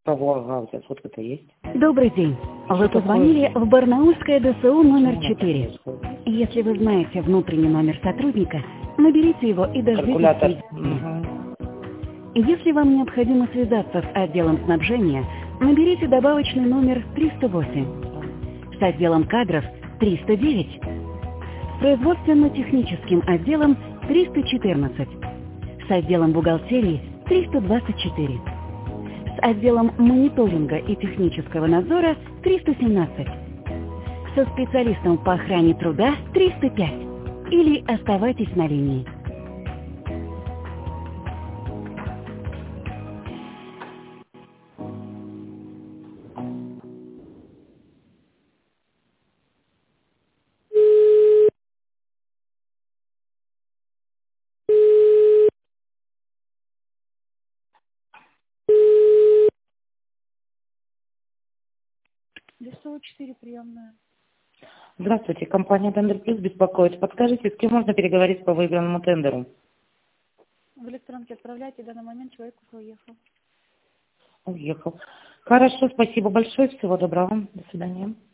Кого? Ага, у тебя фотка-то есть? Добрый день. Вы позвонили в Барнаульское ДСУ номер 4. Если вы знаете внутренний номер сотрудника, наберите его и дождитесь Калькулятор. соединения. Если вам необходимо связаться с отделом снабжения, наберите добавочный номер 308. С отделом кадров 309. С производственно-техническим отделом 314. С отделом бухгалтерии 324. С отделом мониторинга и технического надзора 317. Со специалистом по охране труда 305. Или оставайтесь на линии. ДСУ 4 приемная. Здравствуйте, компания Тендер Плюс беспокоит. Подскажите, с кем можно переговорить по выигранному тендеру? В электронке отправляйте, в данный момент человек уже уехал. Уехал. Хорошо, спасибо большое, всего доброго. До свидания.